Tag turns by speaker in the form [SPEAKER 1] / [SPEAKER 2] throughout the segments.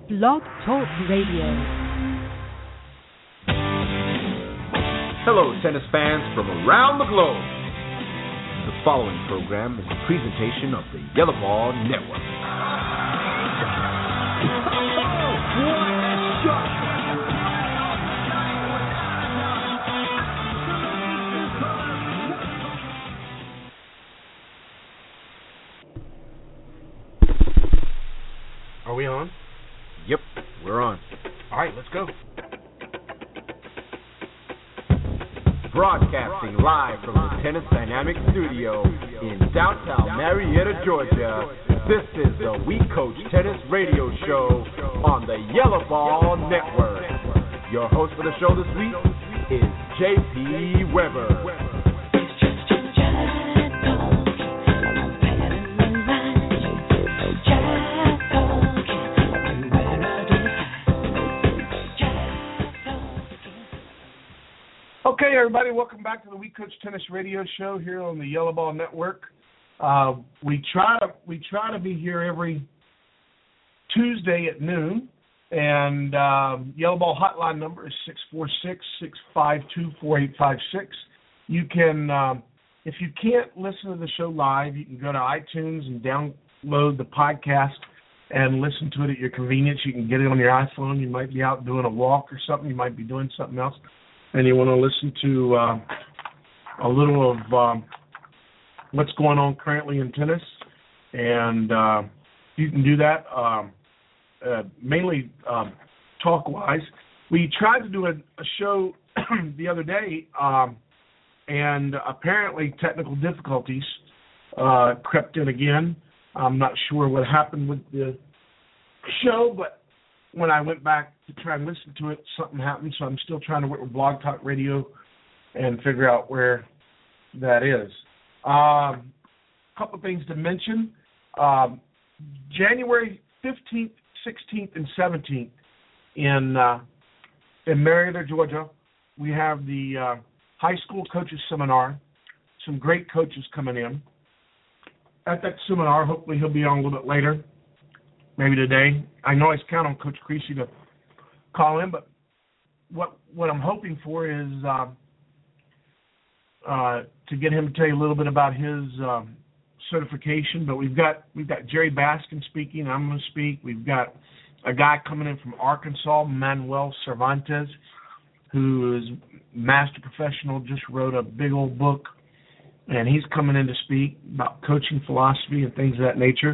[SPEAKER 1] Blog Talk Radio.
[SPEAKER 2] Hello, tennis fans from around the globe. The following program is a presentation of the Yellow Ball Network. What a shot!
[SPEAKER 3] Are we on?
[SPEAKER 2] Yep, we're on.
[SPEAKER 3] All right, let's go.
[SPEAKER 2] Broadcasting live from the Tennis Dynamic Studio in downtown Marietta, Georgia. This is the We Coach Tennis Radio Show on the Yellow Ball Network. Your host for the show this week is J.P. Weber.
[SPEAKER 3] Okay, everybody, welcome back to the We Coach Tennis Radio Show here on the Yellow Ball Network. We try to be here every Tuesday at noon, and Yellow Ball hotline number is 646-652-4856. You can, if you can't listen to the show live, you can go to iTunes and download the podcast and listen to it at your convenience. You can get it on your iPhone. You might be out doing a walk or something. You might be doing something else, and you want to listen to a little of what's going on currently in tennis, and you can do that mainly talk-wise. We tried to do a show the other day, and apparently technical difficulties crept in again. I'm not sure what happened with the show, but when I went back to try and listen to it, something happened, so I'm still trying to work with Blog Talk Radio and figure out where that is. A couple of things to mention. January 15th, 16th, and 17th in Marietta, Georgia, we have the high school coaches seminar. Some great coaches coming in. At that seminar, hopefully he'll be on a little bit later, maybe today. I can always count on Coach Creasy to call in, but what I'm hoping for is to get him to tell you a little bit about his certification. But we've got Jerry Baskin speaking. I'm going to speak. We've got a guy coming in from Arkansas, Manuel Cervantes, who is master professional, just wrote a big old book, and he's coming in to speak about coaching philosophy and things of that nature.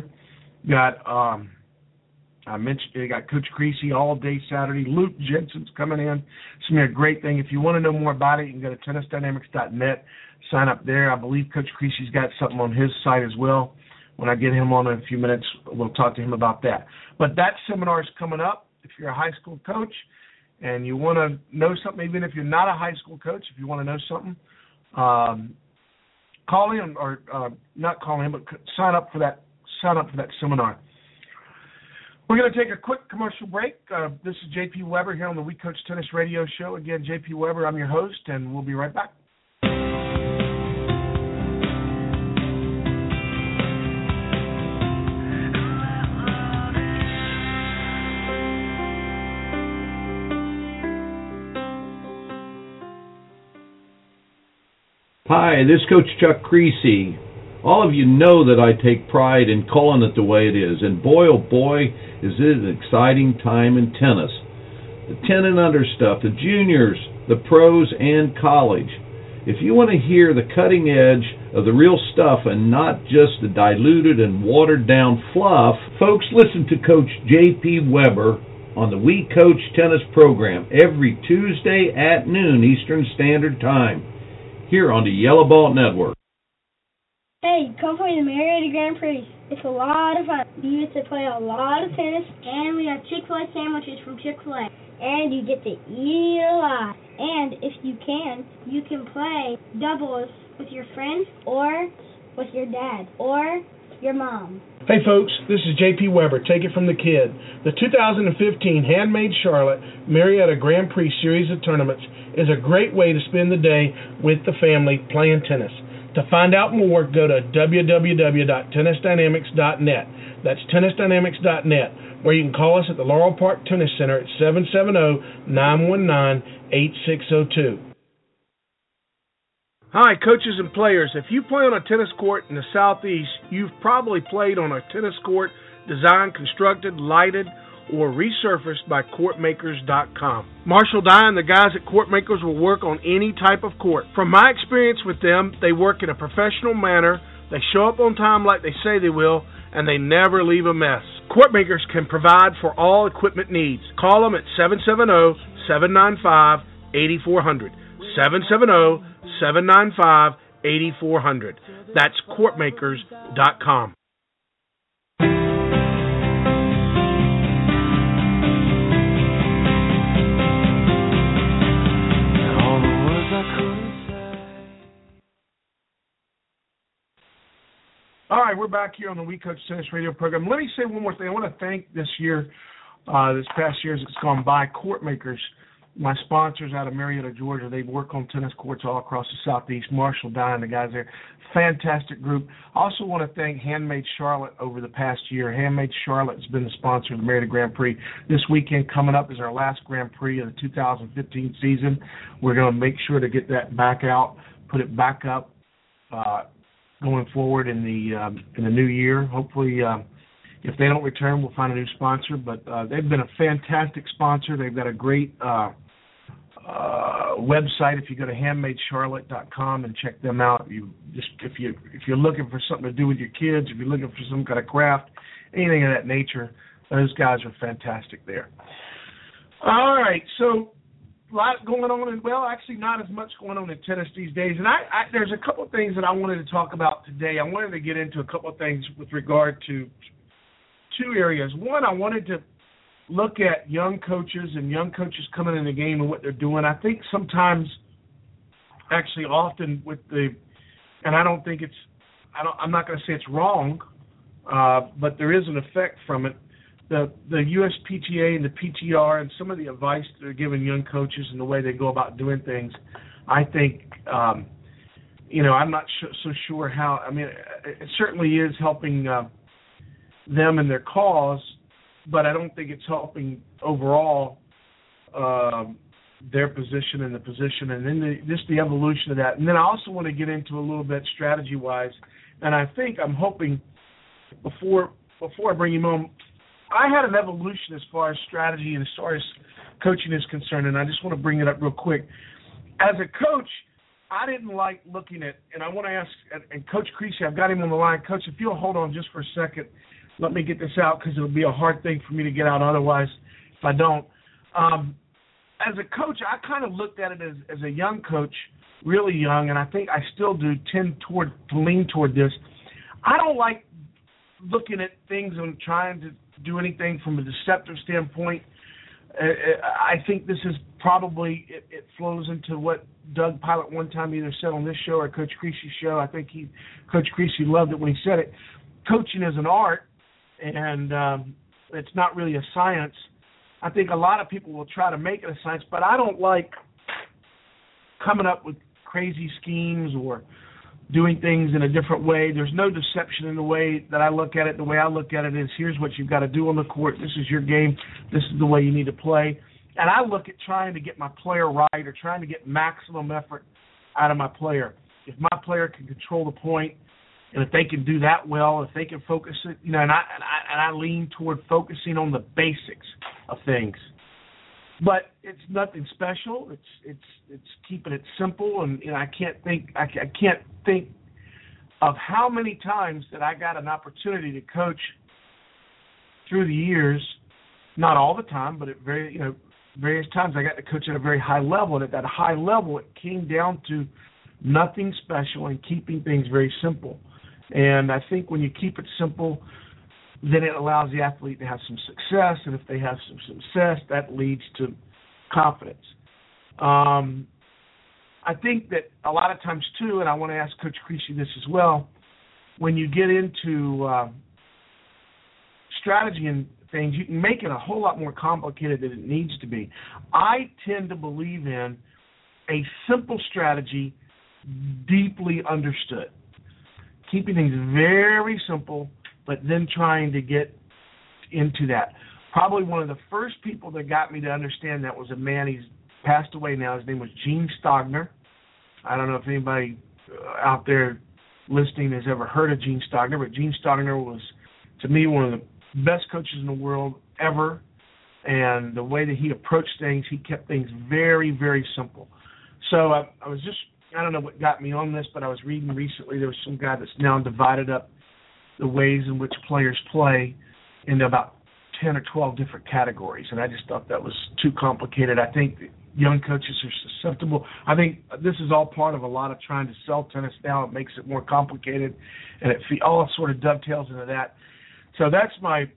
[SPEAKER 3] I mentioned you got Coach Creasy all day Saturday. Luke Jensen's coming in. It's going to be a great thing. If you want to know more about it, you can go to tennisdynamics.net, sign up there. I believe Coach Creasy's got something on his site as well. When I get him on in a few minutes, we'll talk to him about that. But that seminar is coming up. If you're a high school coach and you want to know something, even if you're not a high school coach, if you want to know something, call in or not call in, but sign up for that seminar. We're going to take a quick commercial break. This is J.P. Weber here on the We Coach Tennis Radio Show. Again, J.P. Weber, I'm your host, and we'll be right back.
[SPEAKER 4] Hi, this is Coach Chuck Creasy. All of you know that I take pride in calling it the way it is, and boy, oh boy, is it an exciting time in tennis. The 10 and under stuff, the juniors, the pros, and college. If you want to hear the cutting edge of the real stuff and not just the diluted and watered down fluff, folks, listen to Coach J.P. Weber on the We Coach Tennis program every Tuesday at noon Eastern Standard Time here on the Yellow Ball Network.
[SPEAKER 5] Hey, come play the Marietta Grand Prix. It's a lot of fun. You get to play a lot of tennis, and we have Chick-fil-A sandwiches from Chick-fil-A. And you get to eat a lot. And if you can play doubles with your friends or with your dad or your mom.
[SPEAKER 3] Hey folks, this is J.P. Weber. Take it from the kid. The 2015 Handmade Charlotte Marietta Grand Prix Series of Tournaments is a great way to spend the day with the family playing tennis. To find out more, go to www.tennisdynamics.net. That's tennisdynamics.net, where you can call us at the Laurel Park Tennis Center at 770-919-8602. Hi, coaches and players. If you play on a tennis court in the Southeast, you've probably played on a tennis court designed, constructed, lighted, or resurfaced by CourtMakers.com. Marshall Dye and the guys at CourtMakers will work on any type of court. From my experience with them, they work in a professional manner, they show up on time like they say they will, and they never leave a mess. CourtMakers can provide for all equipment needs. Call them at 770-795-8400. 770-795-8400. That's CourtMakers.com. All right, we're back here on the We Coach Tennis Radio program. Let me say one more thing. I want to thank this past year as it's gone by, CourtMakers, my sponsors out of Marietta, Georgia. They work on tennis courts all across the Southeast. Marshall Dye and the guys there, fantastic group. I also want to thank Handmade Charlotte over the past year. Handmade Charlotte has been the sponsor of the Marietta Grand Prix. This weekend coming up is our last Grand Prix of the 2015 season. We're going to make sure to get that back out, put it back up, going forward in the new year. Hopefully, if they don't return, we'll find a new sponsor. But they've been a fantastic sponsor. They've got a great website. If you go to handmadecharlotte.com and check them out, if you're looking for something to do with your kids, if you're looking for some kind of craft, anything of that nature, those guys are fantastic there. All right, so a lot going on, and well, actually not as much going on in tennis these days. And there's a couple of things that I wanted to talk about today. I wanted to get into a couple of things with regard to two areas. One, I wanted to look at young coaches and young coaches coming in the game and what they're doing. I think sometimes, actually often with and I don't think I'm not going to say it's wrong, but there is an effect from it. The USPTA and the PTR and some of the advice that they're giving young coaches and the way they go about doing things, I think, I'm not so sure how. I mean, it certainly is helping them in their cause, but I don't think it's helping overall their position and the position, and then just the evolution of that. And then I also want to get into a little bit strategy-wise, and I think I'm hoping before I bring him on, I had an evolution as far as strategy and as far as coaching is concerned, and I just want to bring it up real quick. As a coach, I didn't like looking at, and I want to ask, and Coach Creasy, I've got him on the line. Coach, if you'll hold on just for a second, let me get this out because it'll be a hard thing for me to get out otherwise if I don't. As a coach, I kind of looked at it as a young coach, really young, and I think I still do tend to lean toward this. I don't like looking at things and trying to do anything from a deceptive standpoint. I think this is probably, it flows into what Doug Pilot one time either said on this show or Coach Creasy's show. I think Coach Creasy loved it when he said it. Coaching is an art, and it's not really a science. I think a lot of people will try to make it a science, but I don't like coming up with crazy schemes or doing things in a different way. There's no deception in the way that I look at it. The way I look at it is, here's what you've got to do on the court. This is your game. This is the way you need to play. And I look at trying to get my player right or trying to get maximum effort out of my player. If my player can control the point, and if they can do that well, if they can focus it, and I lean toward focusing on the basics of things. But it's nothing special. It's keeping it simple, and I can't think of how many times that I got an opportunity to coach through the years. Not all the time, but at various times I got to coach at a very high level, and at that high level it came down to nothing special and keeping things very simple. And I think when you keep it simple, then it allows the athlete to have some success, and if they have some success, that leads to confidence. I think that a lot of times, too, and I want to ask Coach Creasy this as well, when you get into strategy and things, you can make it a whole lot more complicated than it needs to be. I tend to believe in a simple strategy deeply understood. Keeping things very simple, but then trying to get into that. Probably one of the first people that got me to understand that was a man. He's passed away now. His name was Gene Stogner. I don't know if anybody out there listening has ever heard of Gene Stogner, but Gene Stogner was, to me, one of the best coaches in the world ever. And the way that he approached things, he kept things very, very simple. So I was just, I don't know what got me on this, but I was reading recently there was some guy that's now divided up the ways in which players play into about 10 or 12 different categories, and I just thought that was too complicated. I think young coaches are susceptible. I think this is all part of a lot of trying to sell tennis now. It makes it more complicated, and it all sort of dovetails into that. So that's my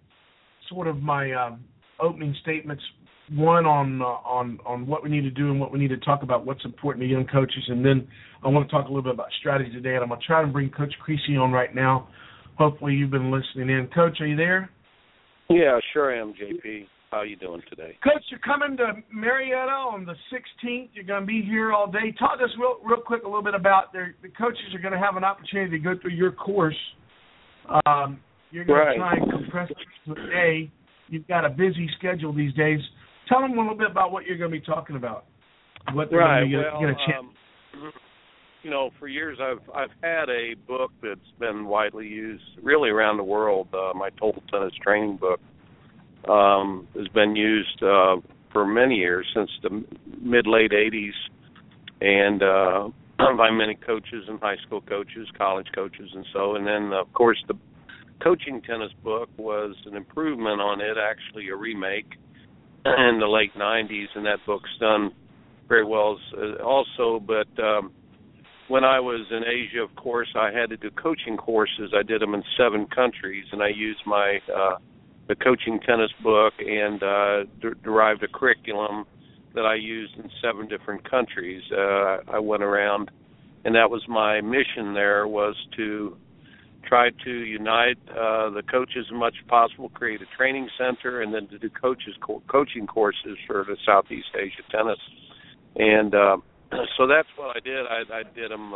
[SPEAKER 3] opening statements. One on what we need to do and what we need to talk about, what's important to young coaches, and then I want to talk a little bit about strategy today. And I'm going to try to bring Coach Creasy on right now. Hopefully you've been listening in. Coach, are you there?
[SPEAKER 1] Yeah, sure am, JP. How are you doing today?
[SPEAKER 3] Coach, you're coming to Marietta on the 16th. You're going to be here all day. Talk to us real quick a little bit about the coaches are going to have an opportunity to go through your course. You're going to try and compress it to a day. You've got a busy schedule these days. Tell them a little bit about what you're going to be talking about. What they're going to get a chance.
[SPEAKER 1] You know, for years I've had a book that's been widely used really around the world. My Total Tennis Training book has been used for many years, since the mid-late 80s, and by many coaches and high school coaches, college coaches, and so. And then, of course, the Coaching Tennis book was an improvement on it, actually a remake in the late 90s, and that book's done very well also. But when I was in Asia, of course, I had to do coaching courses. I did them in 7 countries, and I used my the Coaching Tennis book and derived a curriculum that I used in 7 different countries. I went around, and that was my mission there, was to try to unite the coaches as much as possible, create a training center, and then to do coaching courses for the Southeast Asia tennis. And so that's what I did. I did them,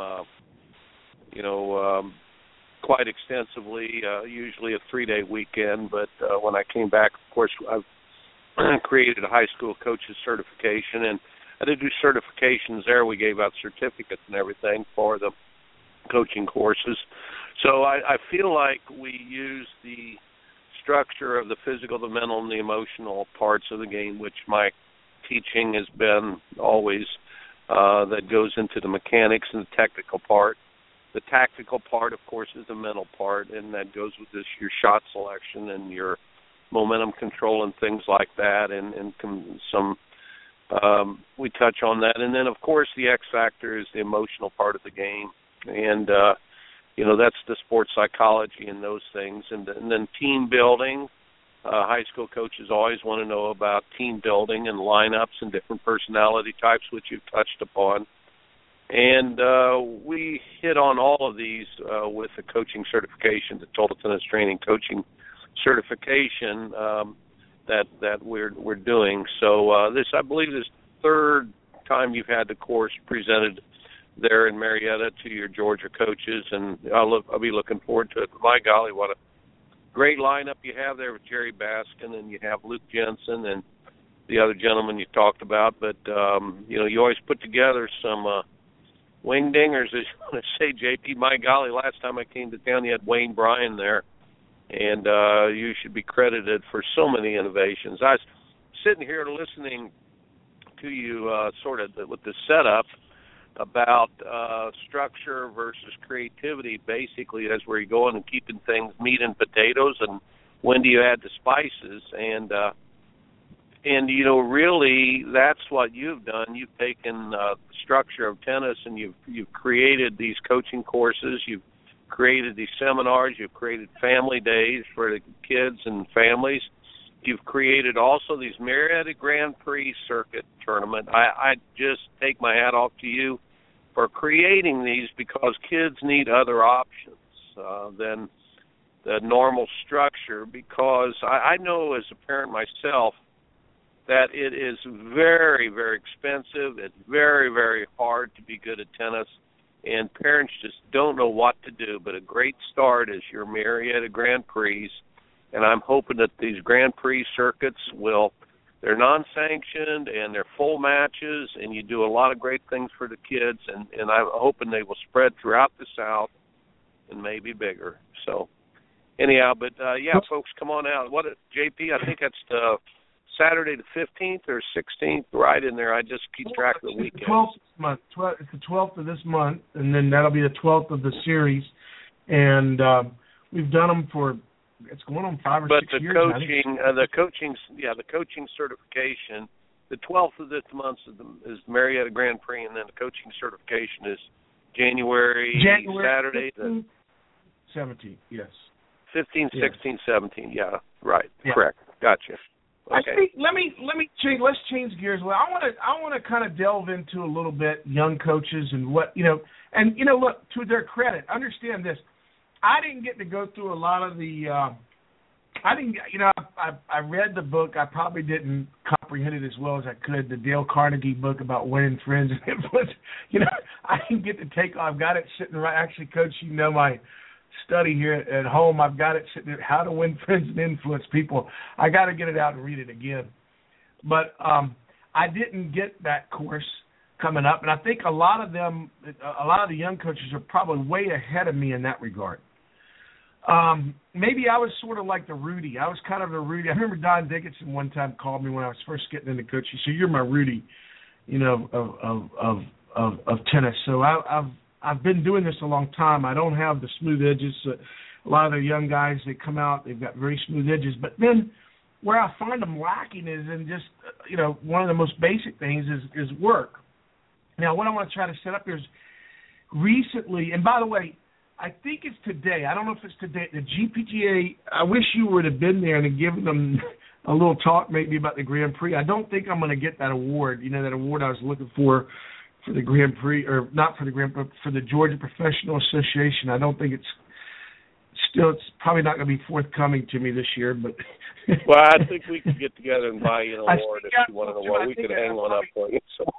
[SPEAKER 1] quite extensively, usually a 3-day weekend. But when I came back, of course, I've created a high school coaches certification, and I did do certifications there. We gave out certificates and everything for the coaching courses. So I feel like we use the structure of the physical, the mental, and the emotional parts of the game, which my teaching has been always that goes into the mechanics and the technical part. The tactical part, of course, is the mental part, and that goes with your shot selection and your momentum control and things like that, and some we touch on that. And then, of course, the X factor is the emotional part of the game, and that's the sports psychology and those things. And then team building. High school coaches always want to know about team building and lineups and different personality types, which you've touched upon. And we hit on all of these with the coaching certification, the Total Tennis Training coaching certification that we're doing. So this, I believe, is the 3rd time you've had the course presented there in Marietta to your Georgia coaches, and I'll be looking forward to it. My golly, what a great lineup you have there with Jerry Baskin, and you have Luke Jensen and the other gentleman you talked about. But you always put together some wing dingers, as you want to say, JP. My golly, last time I came to town, you had Wayne Bryan there, and you should be credited for so many innovations. I was sitting here listening to you sort of with the setup about structure versus creativity, basically, as we're going and keeping things meat and potatoes, and when do you add the spices, and really that's what you've done. You've taken the structure of tennis, and you've created these coaching courses, you've created these seminars, you've created family days for the kids and families. You've created also these Marietta Grand Prix circuit tournament. I just take my hat off to you for creating these, because kids need other options than the normal structure, because I know as a parent myself that it is very, very expensive. It's very, very hard to be good at tennis. and parents just don't know what to do. But a great start is your Marietta Grand Prix, and I'm hoping that these Grand Prix circuits they're non-sanctioned and they're full matches, and you do a lot of great things for the kids, and I'm hoping they will spread throughout the South and maybe bigger. So anyhow, but folks, come on out. JP, I think that's the Saturday the 15th or 16th, right in there. I just keep track of the weekends.
[SPEAKER 3] It's the 12th of this month, and then that'll be the 12th of the series. And we've done them it's going on 5 or 6 years.
[SPEAKER 1] But the coaching certification, the 12th of this month is the Marietta Grand Prix, and then the coaching certification is January Saturday
[SPEAKER 3] 15th, 17th, yes.
[SPEAKER 1] 15, 16, 17, yeah, right, yeah. Correct, gotcha. Okay.
[SPEAKER 3] Let's change gears. Well, I want to kind of delve into a little bit young coaches and what look, to their credit, understand this. I didn't get to go through a lot of the. I read the book. I probably didn't comprehend it as well as I could. The Dale Carnegie book about winning friends and influence. I didn't get to take. I've got it sitting right. Actually, Coach, my study here at home. I've got it sitting there. How to win friends and influence people. I got to get it out and read it again. But I didn't get that course coming up, and I think a lot of the young coaches are probably way ahead of me in that regard. Maybe I was sort of like the Rudy. I was kind of the Rudy. I remember Don Dickinson one time called me when I was first getting into coaching. He said, "You're my Rudy, of tennis." So I've been doing this a long time. I don't have the smooth edges. A lot of the young guys, they come out, they've got very smooth edges. But then where I find them lacking is in just one of the most basic things is work. Now, what I want to try to set up here is recently, and by the way, I think it's today. I don't know if it's today. The GPGA, I wish you would have been there and given them a little talk maybe about the Grand Prix. I don't think I'm going to get that award, that award I was looking for the Grand Prix, or not for the Grand Prix, but for the Georgia Professional Association. I don't think it's probably not going to be forthcoming to me this year. But
[SPEAKER 1] well, I think we could get together and buy you an award if you want an award. We could hang one up for you.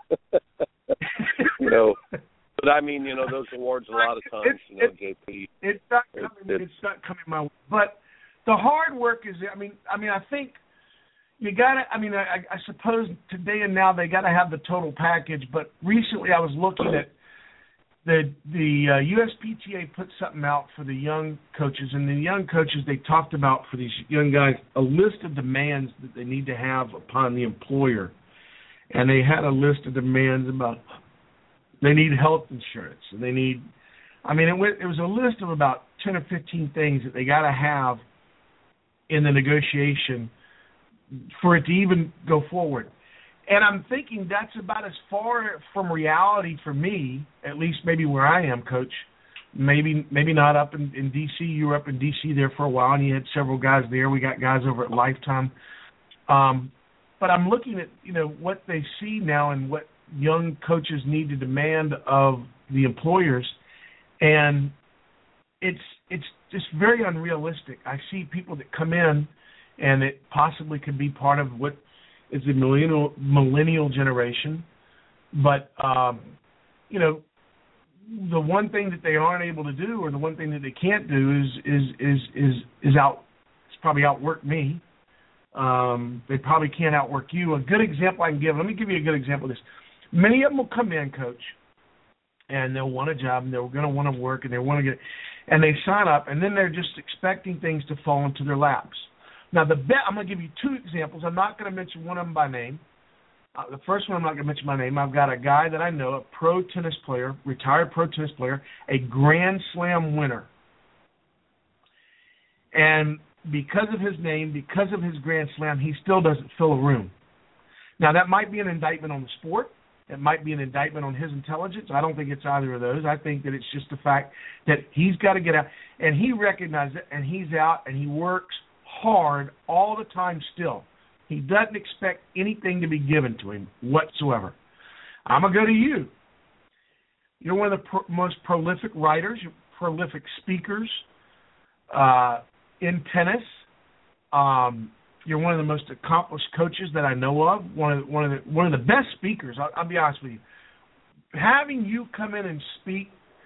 [SPEAKER 1] So. But I mean, those awards a lot of times, JP.
[SPEAKER 3] It's not coming my way. But the hard work is, I think you got to, I suppose today and now they got to have the total package. But recently I was looking at the USPTA put something out for the young coaches, and the young coaches, they talked about for these young guys a list of demands that they need to have upon the employer. And they had a list of demands about they need health insurance, and they need, it was a list of about 10 or 15 things that they got to have in the negotiation for it to even go forward. And I'm thinking that's about as far from reality for me, at least maybe where I am, Coach. Maybe not up in D.C. You were up in D.C. there for a while, and you had several guys there. We got guys over at Lifetime. But I'm looking at, what they see now and what young coaches need to demand of the employers, and it's just very unrealistic. I see people that come in, and it possibly could be part of what is the millennial generation, but the one thing that they aren't able to do, or the one thing that they can't do, is probably outwork me. They probably can't outwork you. A good example I can give. Let me give you a good example of this. Many of them will come in, Coach, and they'll want a job, and they're going to want to work, and and they sign up, and then they're just expecting things to fall into their laps. Now, I'm going to give you two examples. I'm not going to mention one of them by name. The first one I'm not going to mention by name. I've got a guy that I know, a pro tennis player, retired pro tennis player, a Grand Slam winner. And because of his name, because of his Grand Slam, he still doesn't fill a room. Now, that might be an indictment on the sport. It might be an indictment on his intelligence. I don't think it's either of those. I think that it's just the fact that he's got to get out, and he recognizes it, and he's out, and he works hard all the time still. He doesn't expect anything to be given to him whatsoever. I'm going to go to you. You're one of the most prolific writers, prolific speakers in tennis. You're one of the most accomplished coaches that I know of. One of the best speakers. I'll be honest with you. Having you come in and speak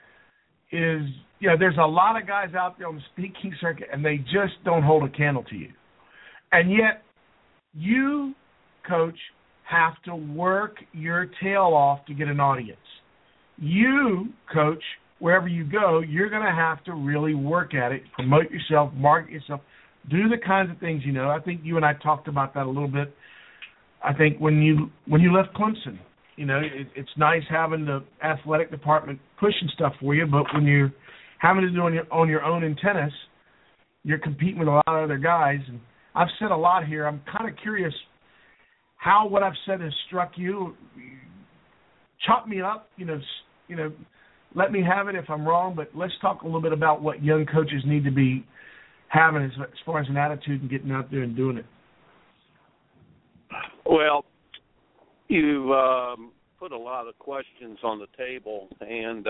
[SPEAKER 3] is, you know, there's a lot of guys out there on the speaking circuit, and they just don't hold a candle to you. And yet, you, Coach, have to work your tail off to get an audience. You, Coach, wherever you go, you're going to have to really work at it, promote yourself, market yourself, do the kinds of things you know. I think you and I talked about that a little bit. I think when you left Clemson, you know, it's nice having the athletic department pushing stuff for you, but when you're having to do on your own in tennis, you're competing with a lot of other guys. And I've said a lot here. I'm kind of curious how what I've said has struck you. Chop me up, you know, let me have it if I'm wrong, but let's talk a little bit about what young coaches need to be having as far as an attitude and getting out there and doing it.
[SPEAKER 1] Well, you put a lot of questions on the table, and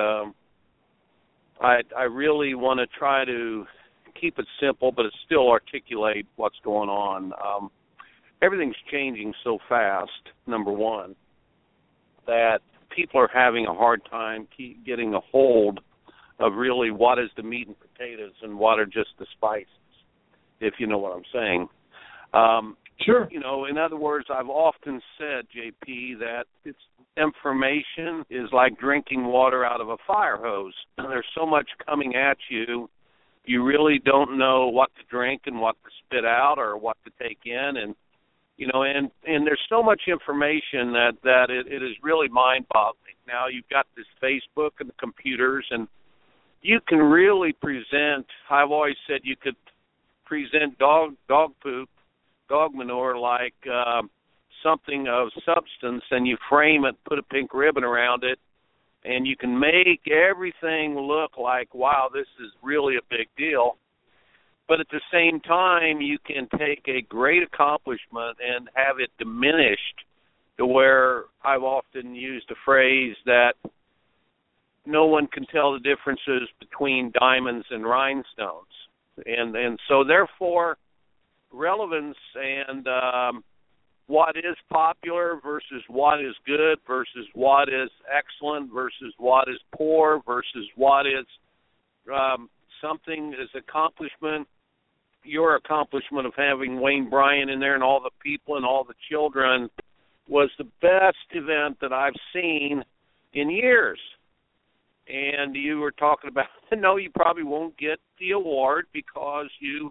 [SPEAKER 1] I really want to try to keep it simple, but still articulate what's going on. Everything's changing so fast, number one, that people are having a hard time getting a hold of really what is the meat and potatoes and what are just the spices, if you know what I'm saying.
[SPEAKER 3] Sure.
[SPEAKER 1] You know, in other words, I've often said, JP, that it's information is like drinking water out of a fire hose. There's so much coming at you, you really don't know what to drink and what to spit out or what to take in, and you know, and there's so much information that it is really mind-boggling. Now you've got this Facebook and the computers, and you can really present. I've always said you could present dog poop, dog manure like something of substance, and you frame it, put a pink ribbon around it, and you can make everything look like, wow, this is really a big deal. But at the same time, you can take a great accomplishment and have it diminished to where I've often used a phrase that no one can tell the differences between diamonds and rhinestones. And so therefore, relevance and what is popular versus what is good versus what is excellent versus what is poor versus what is something is accomplishment. Your accomplishment of having Wayne Bryant in there and all the people and all the children was the best event that I've seen in years. And you were talking about, no, you probably won't get the award because you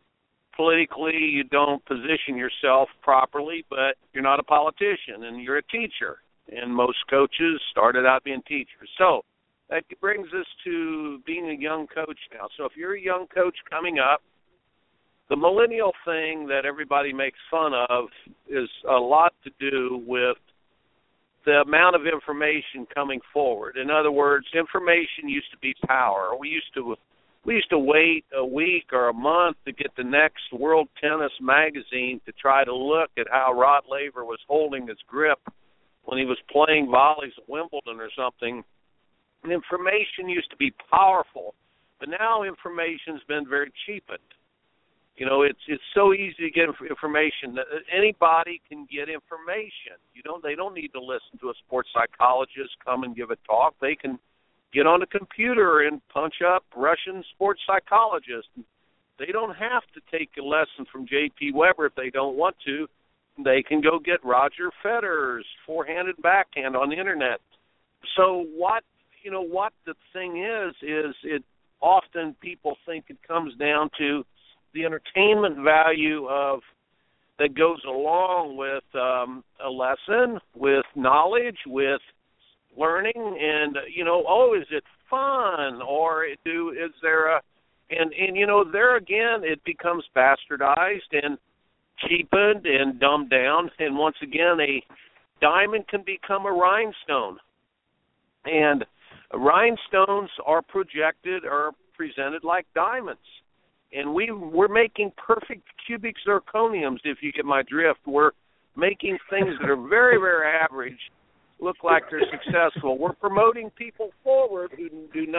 [SPEAKER 1] don't position yourself properly, but you're not a politician and you're a teacher. And most coaches started out being teachers. So that brings us to being a young coach now. So if you're a young coach coming up, the millennial thing that everybody makes fun of is a lot to do with the amount of information coming forward. In other words, information used to be power. We used to wait a week or a month to get the next World Tennis magazine to try to look at how Rod Laver was holding his grip when he was playing volleys at Wimbledon or something. And information used to be powerful, but now information's been very cheapened. You know, it's so easy to get information that anybody can get information. They don't need to listen to a sports psychologist come and give a talk. They can get on a computer and punch up Russian sports psychologist. They don't have to take a lesson from J.P. Weber if they don't want to. They can go get Roger Federer's forehand and backhand on the internet. So what the thing is it often people think it comes down to the entertainment value of that goes along with a lesson, with knowledge, with learning, and is it fun, or is there there again it becomes bastardized and cheapened and dumbed down, and once again a diamond can become a rhinestone, and rhinestones are projected or presented like diamonds. And we're making perfect cubic zirconiums, if you get my drift. We're making things that are very, very average look like they're successful. We're promoting people forward who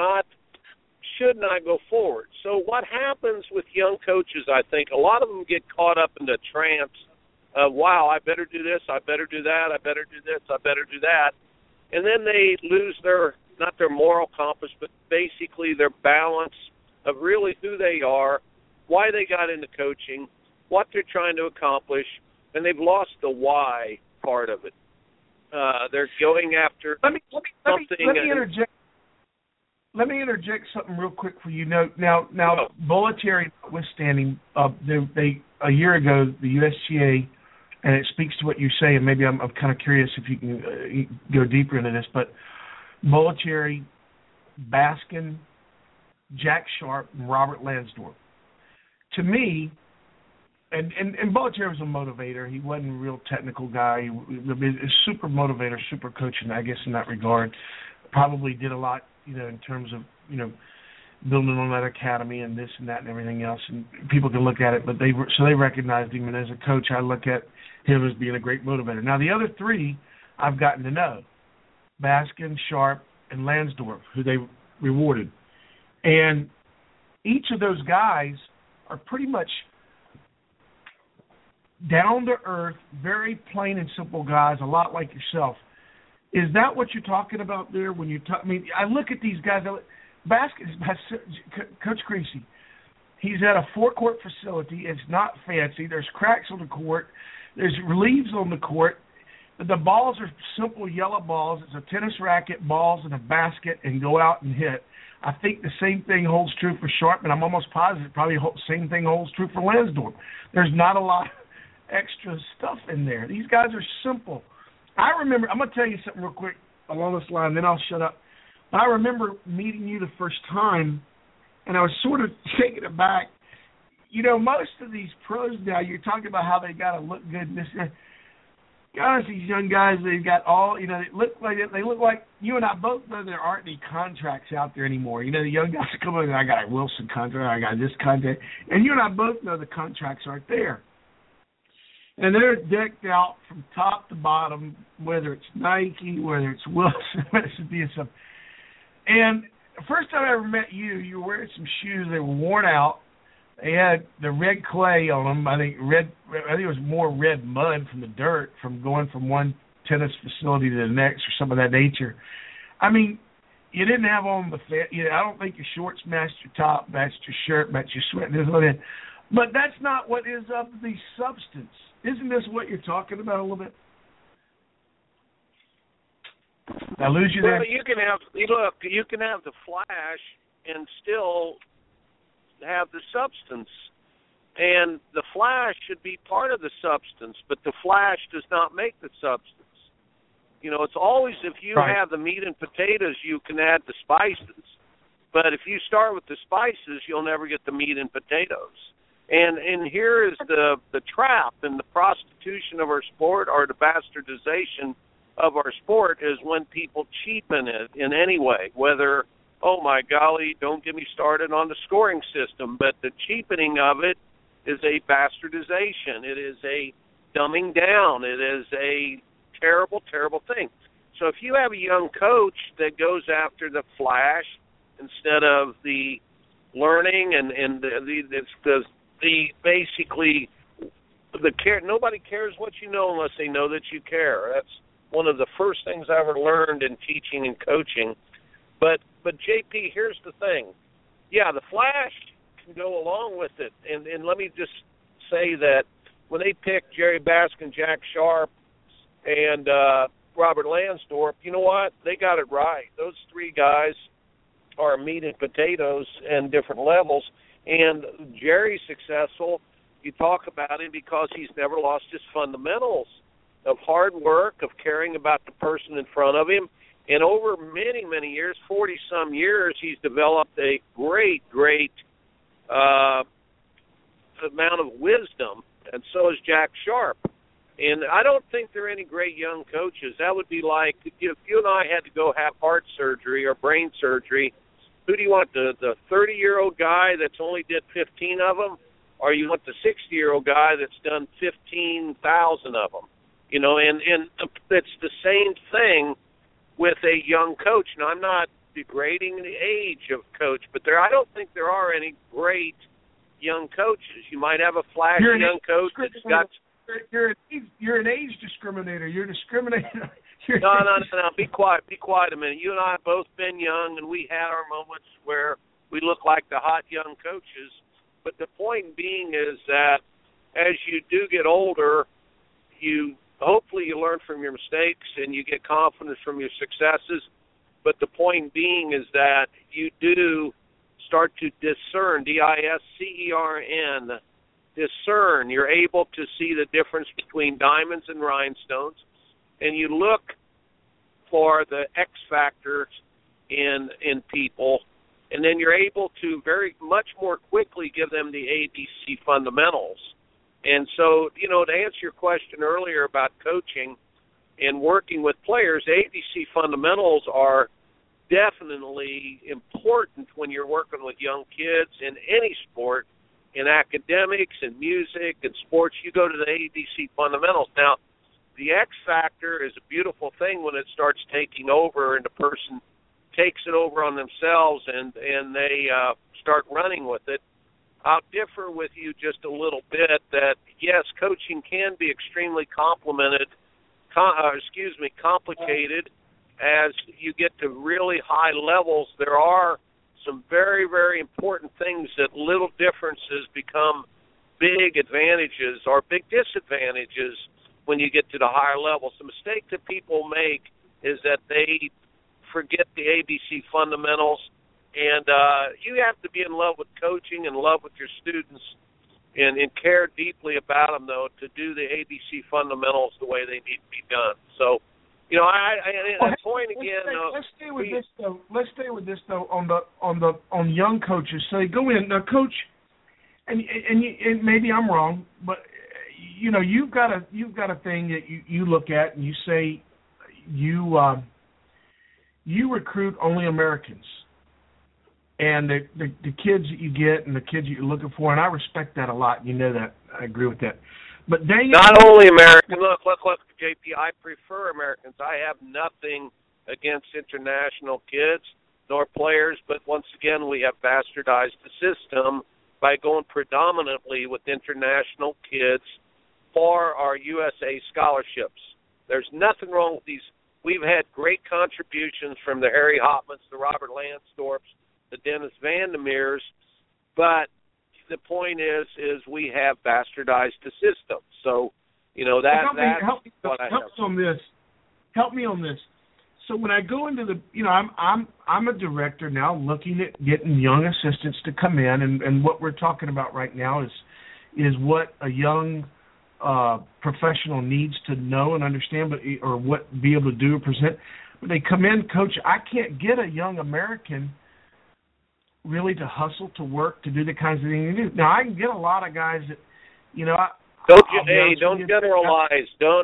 [SPEAKER 1] should not go forward. So what happens with young coaches, I think, a lot of them get caught up in the trance of, wow, I better do this, I better do that, I better do this, I better do that. And then they lose their not their moral compass, but basically their balance of really who they are, why they got into coaching, what they're trying to accomplish, and they've lost the why part of it. They're going after something.
[SPEAKER 3] Let me interject something real quick for you. Now, Bollettieri notwithstanding, they a year ago the USGA, and it speaks to what you say, and maybe I'm kind of curious if you can go deeper into this, but Bollettieri, Baskin, Jack Sharp, and Robert Lansdorf. To me, and Bollettieri was a motivator. He wasn't a real technical guy. He was a super motivator, super coaching, I guess, in that regard. Probably did a lot, in terms of, building on that academy and this and that and everything else. And people can look at it, but they recognized him. And as a coach, I look at him as being a great motivator. Now, the other three I've gotten to know, Baskin, Sharp, and Lansdorf, who they rewarded. And each of those guys are pretty much down-to-earth, very plain and simple guys, a lot like yourself. Is that what you're talking about there when you talk? I mean, I look at these guys. Coach Creasy, he's at a four-court facility. It's not fancy. There's cracks on the court. There's leaves on the court. The balls are simple yellow balls. It's a tennis racket, balls, and a basket, and go out and hit. I think the same thing holds true for Sharp, and I'm almost positive probably the same thing holds true for Lansdorf. There's not a lot of extra stuff in there. These guys are simple. I remember, I'm going to tell you something real quick along this line, then I'll shut up. I remember meeting you the first time, and I was sort of taken aback. Most of these pros now, you're talking about how they got to look good and this. Guys, these young guys, they've got all, they look like you and I both know there aren't any contracts out there anymore. The young guys come in and I got a Wilson contract, I got this contract, and you and I both know the contracts aren't there. And they're decked out from top to bottom, whether it's Nike, whether it's Wilson, whether it's DSM. And the first time I ever met you, you were wearing some shoes. They were worn out. They had the red clay on them. I think it was more red mud from the dirt from going from one tennis facility to the next or some of that nature. I mean, you didn't have on I don't think your shorts matched your top, matched your shirt, matched your sweat. But that's not what is of the substance. Isn't this what you're talking about a little bit? Did I lose you there?
[SPEAKER 1] Well, you can have the flash and still have the substance. And the flash should be part of the substance, but the flash does not make the substance. It's always if you have the meat and potatoes, you can add the spices. But if you start with the spices, you'll never get the meat and potatoes. And here is the trap and the prostitution of our sport, or the bastardization of our sport, is when people cheapen it in any way, whether, oh my golly, don't get me started on the scoring system, but the cheapening of it is a bastardization. It is a dumbing down. It is a terrible, terrible thing. So if you have a young coach that goes after the flash instead of the learning and the basically the care, nobody cares what you know unless they know that you care. That's one of the first things I ever learned in teaching and coaching. But JP, here's the thing. Yeah, the flash can go along with it. And let me just say that when they picked Jerry Baskin, Jack Sharp, and Robert Lansdorf, you know what? They got it right. Those three guys are meat and potatoes and different levels. And Jerry's successful, you talk about him because he's never lost his fundamentals of hard work, of caring about the person in front of him. And over many, many years, 40-some years, he's developed a great, great amount of wisdom, and so is Jack Sharp. And I don't think there are any great young coaches. That would be like if you and I had to go have heart surgery or brain surgery, who do you want, the 30-year-old guy that's only did 15 of them, or you want the 60-year-old guy that's done 15,000 of them? And it's the same thing with a young coach. Now, I'm not degrading the age of coach, but I don't think there are any great young coaches. You might have a flashy young coach that's got
[SPEAKER 3] you're an age discriminator. You're discriminating.
[SPEAKER 1] No. Be quiet a minute. You and I have both been young, and we had our moments where we look like the hot young coaches. But the point being is that as you do get older, hopefully you learn from your mistakes and you get confidence from your successes. But the point being is that you do start to discern, DISCERN, discern. You're able to see the difference between diamonds and rhinestones, and you look for the X factors in people, and then you're able to very much more quickly give them the ABC fundamentals. And so, to answer your question earlier about coaching and working with players, ABC fundamentals are definitely important when you're working with young kids in any sport, in academics and music and sports. You go to the ABC fundamentals. Now, the X factor is a beautiful thing when it starts taking over and the person takes it over on themselves and they start running with it. I'll differ with you just a little bit that, yes, coaching can be extremely complicated as you get to really high levels. There are some very, very important things that little differences become big advantages or big disadvantages when you get to the higher levels. The mistake that people make is that they forget the ABC fundamentals. And you have to be in love with coaching, in love with your students, and care deeply about them, though, to do the ABC fundamentals the way they need to be done. So, point again.
[SPEAKER 3] Let's stay with this though. Let's stay with this though on young coaches. So they go in now, coach, and maybe I'm wrong, but you've got a thing that you look at and you say you recruit only Americans. And the kids that you get and the kids that you're looking for, and I respect that a lot. You know that. I agree with that. But dang it.
[SPEAKER 1] Not only American. Look, JP, I prefer Americans. I have nothing against international kids nor players, but once again, we have bastardized the system by going predominantly with international kids for our USA scholarships. There's nothing wrong with these. We've had great contributions from the Harry Hopmans, the Robert Lansdorps, the Dennis Vandermeers, but the point is we have bastardized the system. So, help me
[SPEAKER 3] on this. Help me on this. So when I go into I'm a director now, looking at getting young assistants to come in, and what we're talking about right now is what a young professional needs to know and understand, or what be able to do or present. When they come in, coach, I can't get a young American really to hustle, to work, to do the kinds of things you do. Now, I can get a lot of guys that,
[SPEAKER 1] don't generalize. No.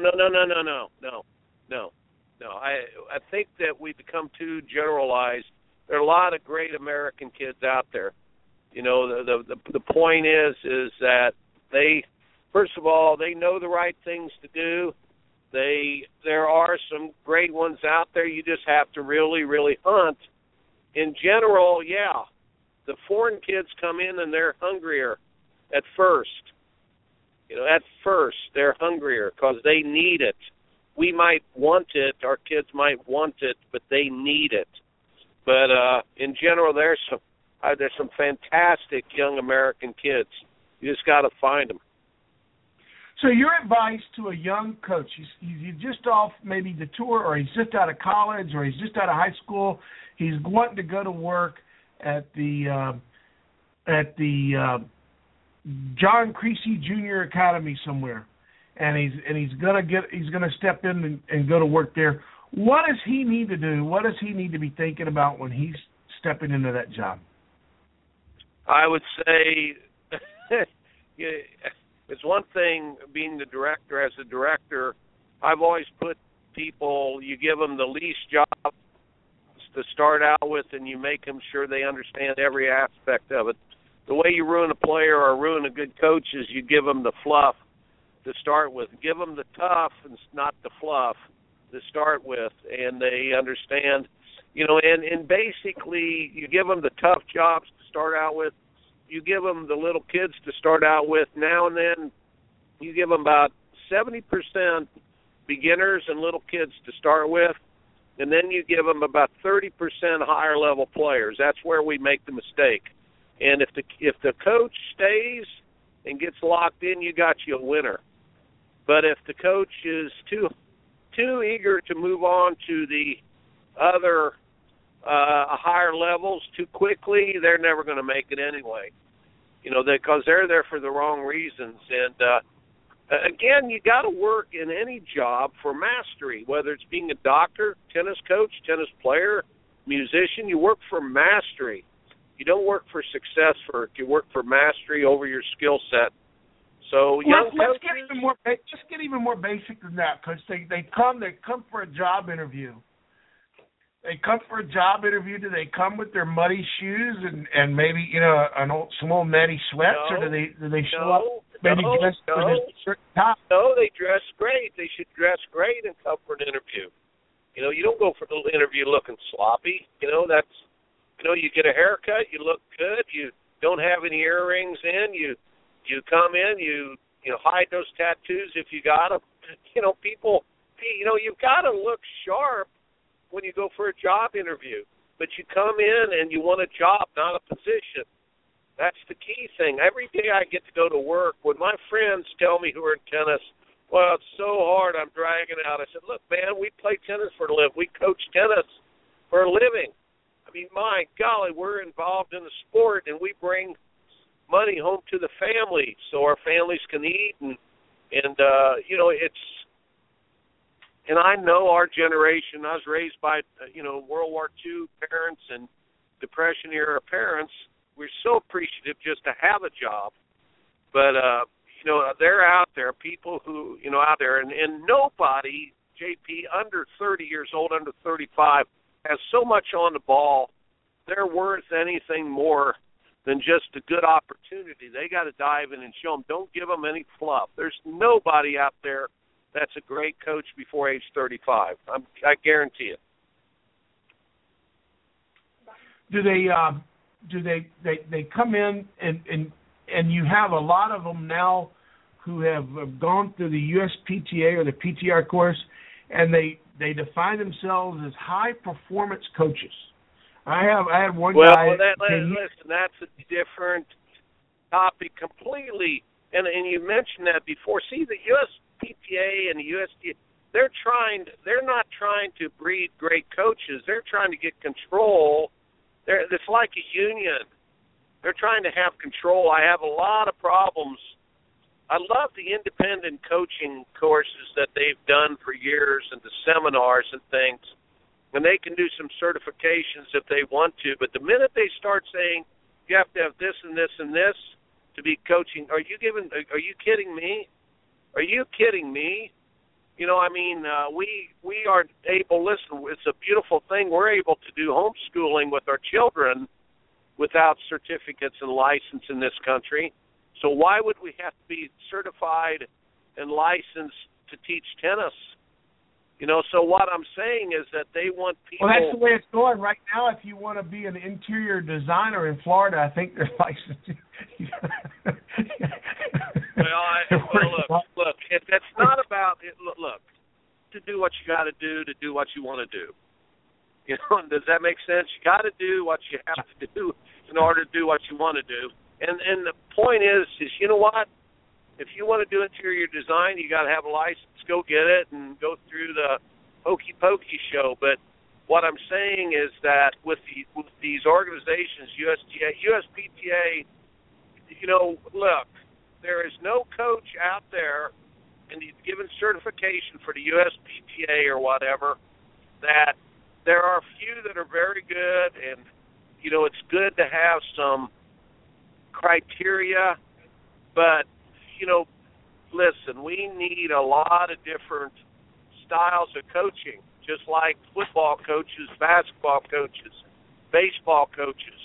[SPEAKER 1] I think that we become too generalized. There are a lot of great American kids out there. The point is that they, first of all, they know the right things to do. There are some great ones out there. You just have to really, really hunt. In general, the foreign kids come in and they're hungrier at first. At first they're hungrier because they need it. We might want it, our kids might want it, but they need it. But in general, there's some fantastic young American kids. You just got to find them.
[SPEAKER 3] So your advice to a young coach, he's just off maybe the tour, or he's just out of college, or he's just out of high school, he's wanting to go to work at the John Creasy Junior Academy somewhere, and he's gonna step in and go to work there. What does he need to do? What does he need to be thinking about when he's stepping into that job?
[SPEAKER 1] I would say it's one thing being the director. As a director, I've always put people, you give them the least job to start out with, and you make them sure they understand every aspect of it. The way you ruin a player or ruin a good coach is you give them the fluff to start with. Give them the tough and not the fluff to start with, and they understand, and basically you give them the tough jobs to start out with. You give them the little kids to start out with. Now and then you give them about 70% beginners and little kids to start with, and then you give them about 30% higher level players. That's where we make the mistake. And if the coach stays and gets locked in, you got you a winner. But if the coach is too eager to move on to the other higher levels too quickly, they're never going to make it anyway. Because they're there for the wrong reasons. And again, you got to work in any job for mastery, whether it's being a doctor, tennis coach, tennis player, musician. You work for mastery. You don't work for success. You work for mastery over your skill set. So
[SPEAKER 3] let's get even more basic than that, because they come for a job interview. They come for a job interview. Do they come with their muddy shoes and maybe some old natty sweats, or do they show up maybe dressed with a certain top?
[SPEAKER 1] No, they dress great. They should dress great and come for an interview. You don't go for the interview looking sloppy. You get a haircut, you look good. You don't have any earrings in. You come in, you hide those tattoos if you got them. People, you've got to look sharp when you go for a job interview. But you come in and you want a job, not a position. That's the key thing. Every day I get to go to work, when my friends tell me who are in tennis, well, it's so hard, I'm dragging out. I said, look, man, we play tennis for a living. We coach tennis for a living. I mean, my golly, we're involved in the sport, and we bring money home to the family so our families can eat. And it's – and I know our generation, I was raised by, World War II parents and Depression-era parents. We're so appreciative just to have a job. But, they're out there, people who, out there. And nobody, JP, under 30 years old, under 35, has so much on the ball. They're worth anything more than just a good opportunity. They got to dive in and show them. Don't give them any fluff. There's nobody out there that's a great coach before age 35. I guarantee it.
[SPEAKER 3] Do they come in and you have a lot of them now who have gone through the USPTA or the PTR course, and they define themselves as high performance coaches. I had one guy.
[SPEAKER 1] Well, listen, that's a different topic completely. And you mentioned that before. See, the USPTA and the USDA, they're not trying to breed great coaches. They're trying to get control. It's like a union. They're trying to have control. I have a lot of problems. I love the independent coaching courses that they've done for years and the seminars and things. And they can do some certifications if they want to. But the minute they start saying you have to have this and this and this to be coaching, are you kidding me? Are you kidding me? We are able, listen, it's a beautiful thing. We're able to do homeschooling with our children without certificates and license in this country. So why would we have to be certified and licensed to teach tennis? So what I'm saying is that they want people.
[SPEAKER 3] Well, that's the way it's going right now. If you want to be an interior designer in Florida, I think they're licensed.
[SPEAKER 1] Look, that's not about it. Look, to do what you got to do what you want to do. Does that make sense? You got to do what you have to do in order to do what you want to do. And the point is you know what? If you want to do interior design, you got to have a license. Go get it and go through the hokey pokey show. But what I'm saying is that with these organizations, USPTA, look, there is no coach out there, and he's given certification for the USPTA or whatever, that there are a few that are very good, and it's good to have some criteria, but listen, we need a lot of different styles of coaching, just like football coaches, basketball coaches, baseball coaches.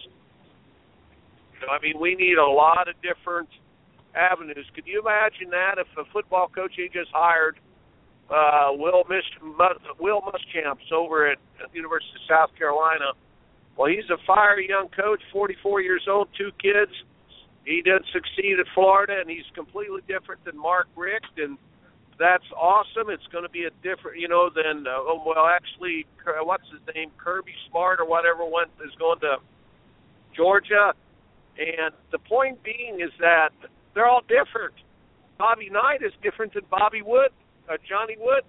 [SPEAKER 1] We need a lot of different avenues. Could you imagine that if a football coach he just hired Will Muschamp over at the University of South Carolina? Well, he's a fiery young coach, 44 years old, 2 kids. He did succeed at Florida, and he's completely different than Mark Richt. And that's awesome. It's going to be a different, than actually, what's his name, Kirby Smart or whatever is going to Georgia. And the point being is that they're all different. Bobby Knight is different than Johnny Wood.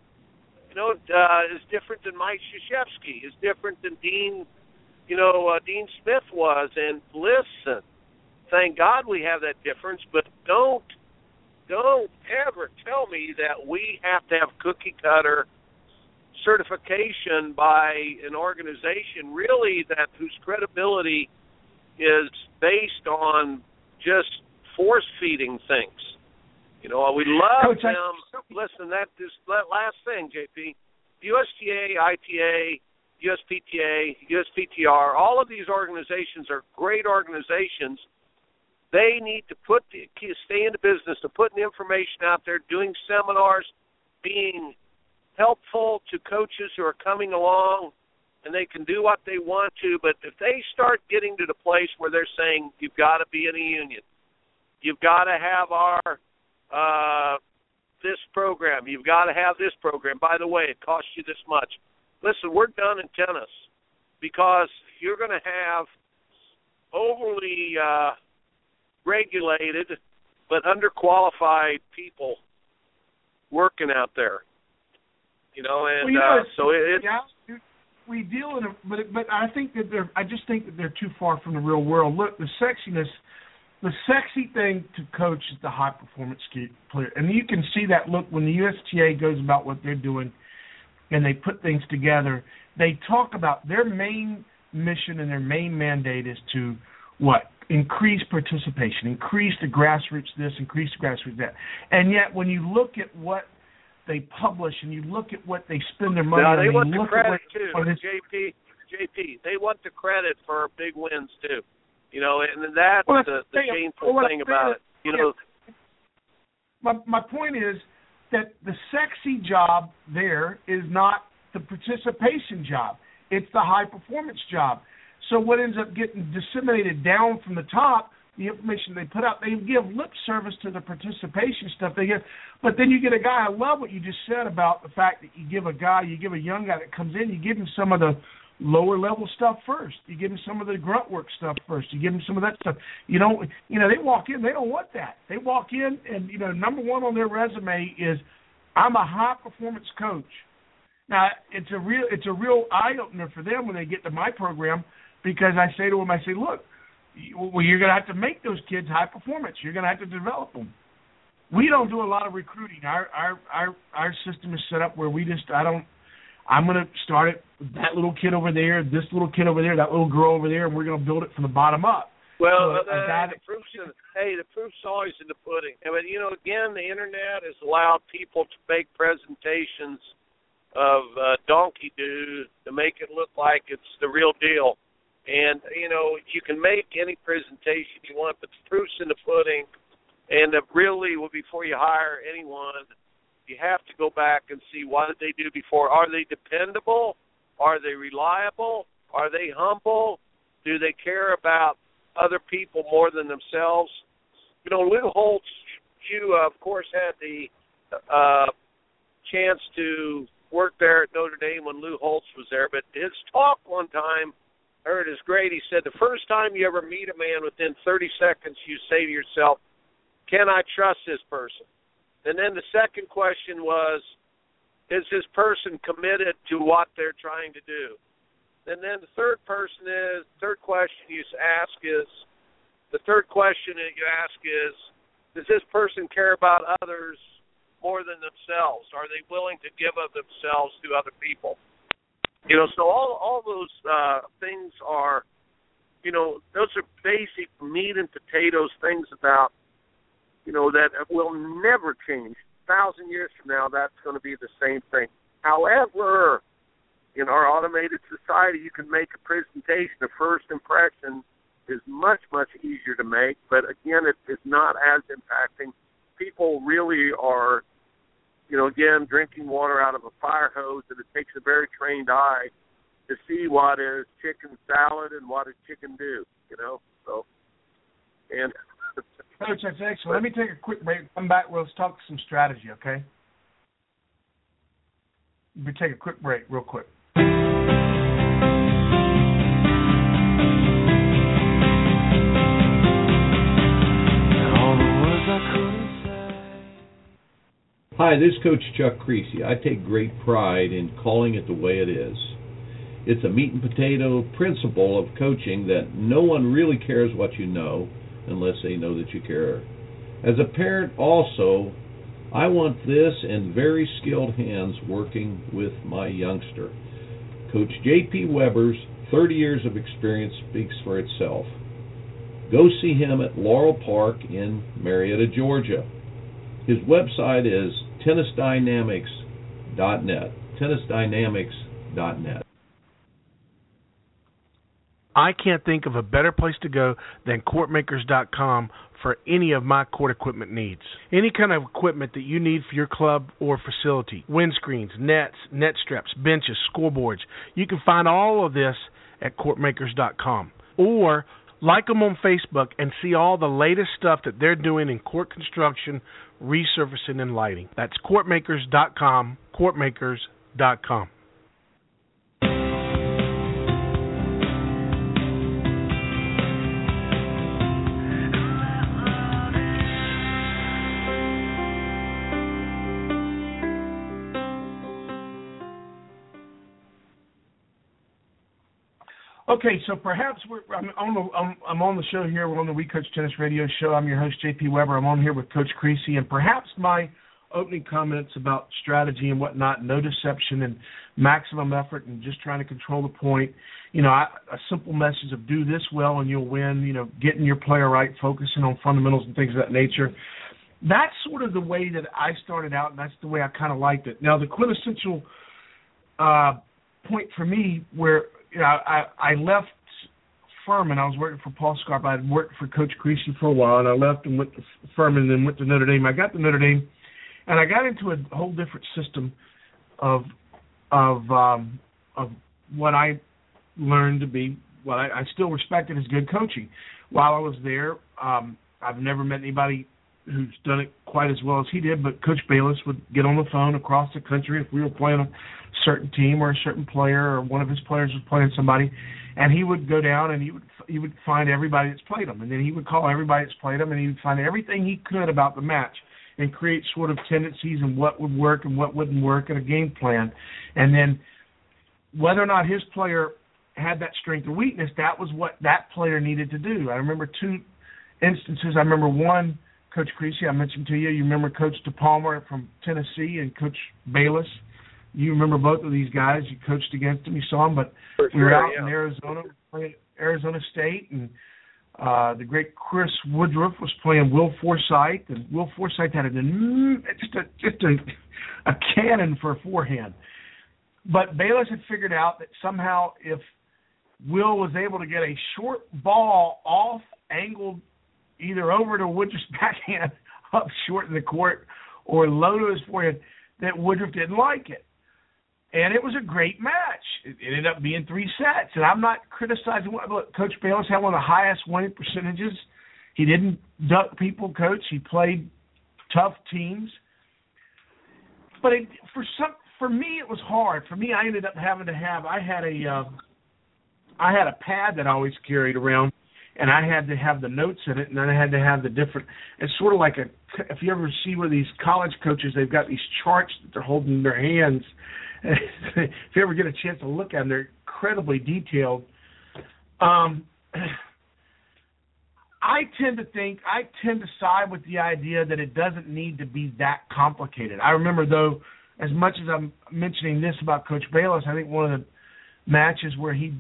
[SPEAKER 1] Is different than Mike Krzyzewski. Is different than Dean Smith was. And listen, thank God we have that difference, but don't ever tell me that we have to have cookie cutter certification by an organization really whose credibility is based on just force feeding things. We love
[SPEAKER 3] Coach,
[SPEAKER 1] them. Listen, that last thing, JP, USTA, ITA, USPTA, USPTR, all of these organizations are great organizations. They need to stay in the business of putting information out there, doing seminars, being helpful to coaches who are coming along, and they can do what they want to. But if they start getting to the place where they're saying, you've got to be in a union, you've got to have our this program, you've got to have this program. By the way, it costs you this much. Listen, we're done in tennis because you're going to have overly regulated but underqualified people working out there.
[SPEAKER 3] We deal in it, but I think that I just think that they're too far from the real world. Look, the sexy thing to coach is the high performance player, and you can see that. Look, when the USTA goes about what they're doing, and they put things together, they talk about their main mission and their main mandate is to what? Increase participation, increase the grassroots this, increase the grassroots that. And yet, when you look at what they publish and you look at what they spend their money on,
[SPEAKER 1] they want the
[SPEAKER 3] look
[SPEAKER 1] credit
[SPEAKER 3] at what,
[SPEAKER 1] too. JP, they want the credit for big wins too. And that's the shameful thing about it.
[SPEAKER 3] My point is that the sexy job there is not the participation job; it's the high performance job. So what ends up getting disseminated down from the top, the information they put out, they give lip service to the participation stuff they give. But then you get a guy, I love what you just said about the fact that you give a young guy that comes in, you give him some of the lower level stuff first. You give him some of the grunt work stuff first. You give him some of that stuff. They walk in, they don't want that. They walk in and, number one on their resume is, I'm a high performance coach. Now, it's a real eye opener for them when they get to my program, because I say to them, look, you're going to have to make those kids high performance. You're going to have to develop them. We don't do a lot of recruiting. Our system is set up where I'm going to start it with that little kid over there, this little kid over there, that little girl over there, and we're going to build it from the bottom up.
[SPEAKER 1] Well, the proof's always in the pudding. But, again, the Internet has allowed people to make presentations of donkey do to make it look like it's the real deal. And, you can make any presentation you want, but the proof's in the pudding. And really, before you hire anyone, you have to go back and see what did they do before. Are they dependable? Are they reliable? Are they humble? Do they care about other people more than themselves? Lou Holtz, you, of course, had the chance to work there at Notre Dame when Lou Holtz was there, but his talk one time, I heard is great. He said the first time you ever meet a man, within 30 seconds, you say to yourself, can I trust this person? And then the second question was, is this person committed to what they're trying to do? And then the third question you ask is, does this person care about others more than themselves? Are they willing to give of themselves to other people? So all those things are, those are basic meat and potatoes things about, that will never change. 1,000 years from now, that's going to be the same thing. However, in our automated society, you can make a presentation. The first impression is much, much easier to make, but again, it's not as impacting. People really are, again, drinking water out of a fire hose, and it takes a very trained eye to see what is chicken salad and what does chicken do, so, and...
[SPEAKER 3] Coach, that's excellent. Let me take a quick break. Come back. Let's talk some strategy, okay? We'll take a quick break, real quick.
[SPEAKER 4] Hi, this is Coach Chuck Creasy. I take great pride in calling it the way it is. It's a meat and potato principle of coaching that no one really cares what you know unless they know that you care. As a parent also, I want this in very skilled hands working with my youngster. Coach J.P. Weber's 30 years of experience speaks for itself. Go see him at Laurel Park in Marietta, Georgia. His website is tennisdynamics.net. Tennisdynamics.net.
[SPEAKER 6] I can't think of a better place to go than courtmakers.com for any of my court equipment needs. Any kind of equipment that you need for your club or facility, windscreens, nets, net straps, benches, scoreboards, you can find all of this at courtmakers.com. Or like them on Facebook and see all the latest stuff that they're doing in court construction, resurfacing, and lighting. That's courtmakers.com, courtmakers.com.
[SPEAKER 3] Okay, so perhaps I'm on the show here. We're on the We Coach Tennis Radio Show. I'm your host, J.P. Weber. I'm on here with Coach Creasy, and perhaps my opening comments about strategy and whatnot, no deception and maximum effort and just trying to control the point, a simple message of do this well and you'll win, getting your player right, focusing on fundamentals and things of that nature. That's sort of the way that I started out, and that's the way I kind of liked it. Now, the quintessential point for me where I left Furman. I was working for Paul Scarpa. I had worked for Coach Creasy for a while, and I left and went to Furman and then went to Notre Dame. I got to Notre Dame, and I got into a whole different system of what I learned to be what I still respected as good coaching. While I was there, I've never met anybody who's done it quite as well as he did, but Coach Bayless would get on the phone across the country if we were playing a certain team or a certain player or one of his players was playing somebody, and he would go down and he would find everybody that's played them, and then he would call everybody that's played them, and he would find everything he could about the match and create sort of tendencies and what would work and what wouldn't work in a game plan. And then whether or not his player had that strength or weakness, that was what that player needed to do. I remember two instances. I remember one, Coach Creasy, I mentioned to you. You remember Coach DePalmer from Tennessee and Coach Bayless. You remember both of these guys. You coached against them. You saw them. But we were out in Arizona playing Arizona State, and the great Chris Woodruff was playing Will Forsythe, and Will Forsythe had just a cannon for a forehand. But Bayless had figured out that somehow if Will was able to get a short ball off, angled either over to Woodruff's backhand up short in the court or low to his forehand, that Woodruff didn't like it. And it was a great match. It ended up being 3 sets. And I'm not criticizing. Look, Coach Bayless had one of the highest winning percentages. He didn't duck people, Coach. He played tough teams. But for me, it was hard. For me, I ended up having to have. I had a pad that I always carried around, and I had to have the notes in it, and then I had to have the different. It's sort of like if you ever see where these college coaches, they've got these charts that they're holding in their hands. If you ever get a chance to look at them, they're incredibly detailed. I tend to side with the idea that it doesn't need to be that complicated. I remember, though, as much as I'm mentioning this about Coach Bayless, I think one of the matches where he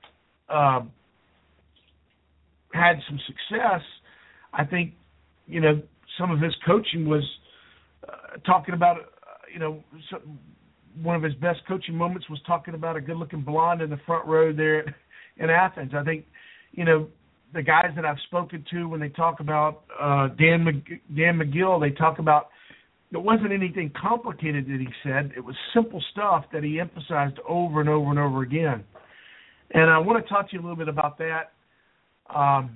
[SPEAKER 3] had some success, I think, some of his coaching was talking about, one of his best coaching moments was talking about a good-looking blonde in the front row there in Athens. I think, the guys that I've spoken to when they talk about Dan McGill, they talk about it wasn't anything complicated that he said. It was simple stuff that he emphasized over and over and over again. And I want to talk to you a little bit about that. I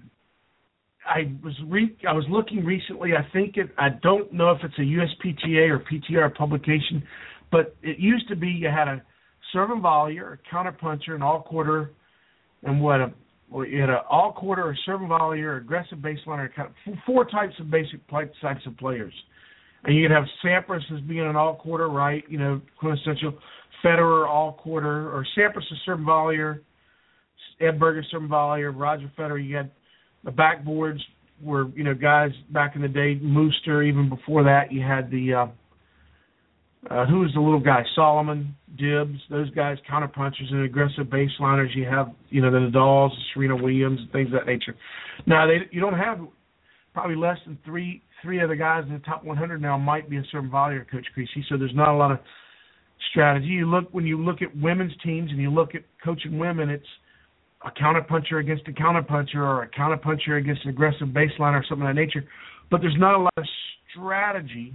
[SPEAKER 3] was looking recently. I don't know if it's a USPTA or PTR publication, But it used to be you had a serve and volleyer, a counter puncher, an all quarter, and you had an all quarter, a serve and volleyer, aggressive baseliner, four types of basic types of players. And you could have Sampras as being an all quarter, right? Quintessential. Federer all quarter, or Sampras a serve and volleyer, Ed Berger serve and volleyer, Roger Federer. You had the backboards were guys back in the day, Mooster. Even before that, you had the who was the little guy? Solomon, Dibbs, those guys, counterpunchers and aggressive baseliners. You have, the Nadals, Serena Williams, and things of that nature. Now, you don't have probably less than three other guys in the top 100 now might be a serve and volleyer, Coach Creasy, so there's not a lot of strategy. When you look at women's teams and you look at coaching women, it's a counterpuncher against a counterpuncher or a counterpuncher against an aggressive baseliner or something of that nature. But there's not a lot of strategy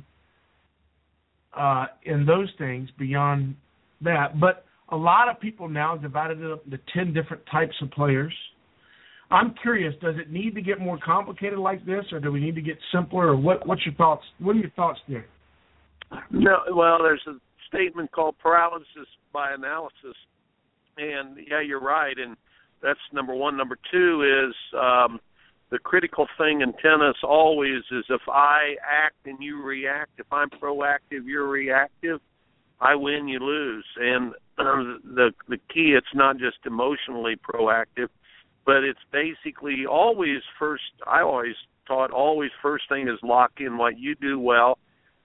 [SPEAKER 3] in those things beyond that. But a lot of people now divided it up into 10 different types of players. I'm curious, does it need to get more complicated like this, or do we need to get simpler, or what's your thoughts? What are your thoughts there?
[SPEAKER 1] No, well, there's a statement called paralysis by analysis, and yeah, you're right, and that's number one. Number two is the critical thing in tennis always is if I act and you react, if I'm proactive, you're reactive, I win, you lose. And the key, it's not just emotionally proactive, but it's basically always first, I always taught always first thing is lock in what you do well.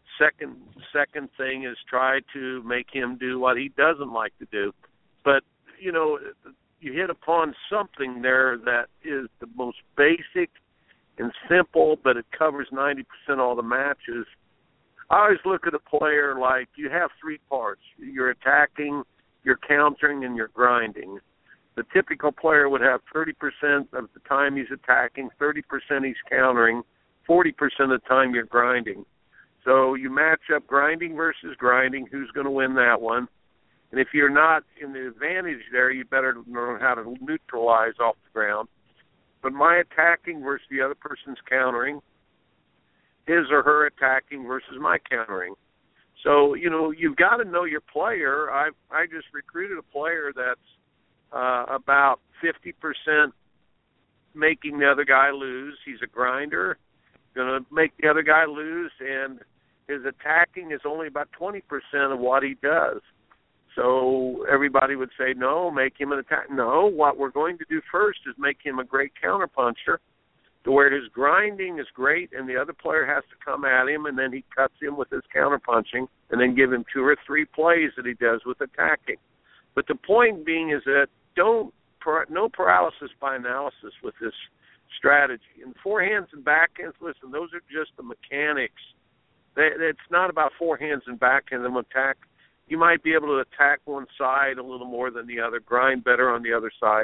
[SPEAKER 1] Second thing is try to make him do what he doesn't like to do. But, you hit upon something there that is the most basic and simple, but it covers 90% of all the matches. I always look at a player like you have three parts. You're attacking, you're countering, and you're grinding. The typical player would have 30% of the time he's attacking, 30% he's countering, 40% of the time you're grinding. So you match up grinding versus grinding, who's going to win that one? And if you're not in the advantage there, you better learn how to neutralize off the ground. But my attacking versus the other person's countering, his or her attacking versus my countering. So, you've got to know your player. I just recruited a player that's about 50% making the other guy lose. He's a grinder, going to make the other guy lose, and his attacking is only about 20% of what he does. So everybody would say, no, make him an attack. No, what we're going to do first is make him a great counterpuncher to where his grinding is great and the other player has to come at him, and then he cuts him with his counterpunching and then give him 2 or 3 plays that he does with attacking. But the point being is that no paralysis by analysis with this strategy. And forehands and backhands, listen, those are just the mechanics. It's not about forehands and backhands and attack. You might be able to attack one side a little more than the other, grind better on the other side.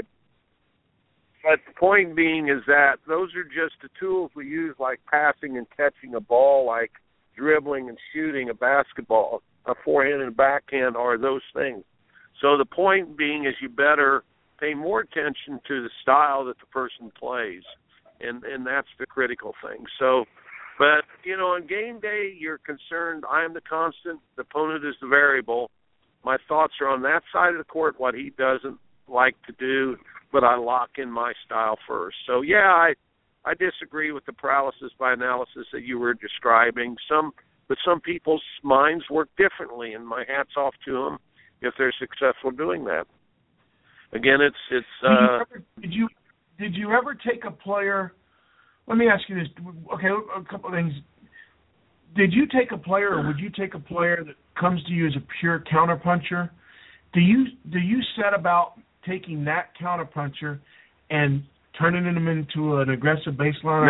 [SPEAKER 1] But the point being is that those are just the tools we use, like passing and catching a ball, like dribbling and shooting a basketball. A forehand and backhand are those things. So the point being is you better pay more attention to the style that the person plays, and that's the critical thing. So, but, on game day, you're concerned, I'm the constant, the opponent is the variable. My thoughts are on that side of the court, what he doesn't like to do, but I lock in my style first. So, yeah, I disagree with the paralysis by analysis that you were describing. But some people's minds work differently, and my hat's off to them if they're successful doing that. Again,
[SPEAKER 3] Did you ever take a player? Let me ask you this. Okay, a couple of things. Did you take a player, or would you take a player that comes to you as a pure counterpuncher? Do you set about taking that counterpuncher and turning him into an aggressive baseliner?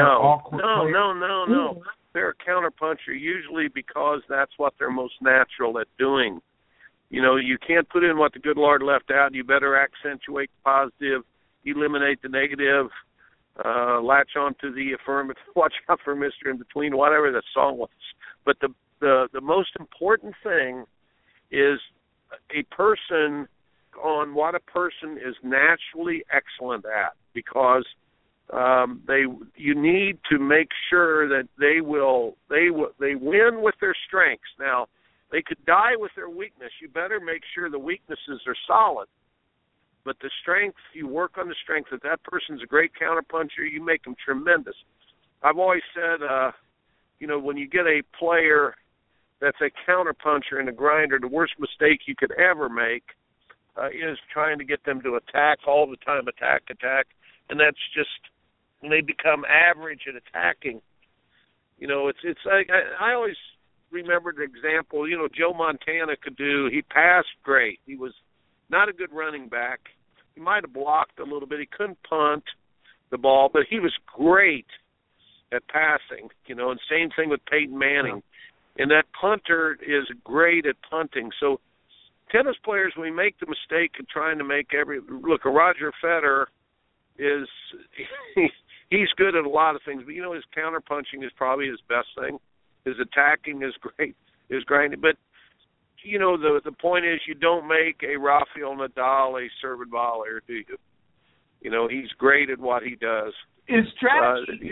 [SPEAKER 1] No. They're a counterpuncher usually because that's what they're most natural at doing. You can't put in what the good Lord left out. You better accentuate the positive, eliminate the negative, latch on to the affirmative, watch out for Mr. In Between, whatever the song was. But the most important thing is a person on what a person is naturally excellent at, because you need to make sure that they win with their strengths. Now, They could die with their weakness. You better make sure the weaknesses are solid. But the strength, you work on the strength. If that person's a great counterpuncher, you make them tremendous. I've always said, when you get a player that's a counterpuncher and a grinder, the worst mistake you could ever make is trying to get them to attack all the time, attack. And that's just, when they become average at attacking, it's like, I always remember the example, Joe Montana he passed great. He was not a good running back. He might have blocked a little bit. He couldn't punt the ball, but he was great at passing, and same thing with Peyton Manning. And that punter is great at punting. So tennis players, we make the mistake of trying to make a Roger Federer he's good at a lot of things, but his counterpunching is probably his best thing. His attacking is great, his grinding. But, the point is, you don't make a Rafael Nadal a servant volleyer, do you? He's great at what he does.
[SPEAKER 3] Is strategy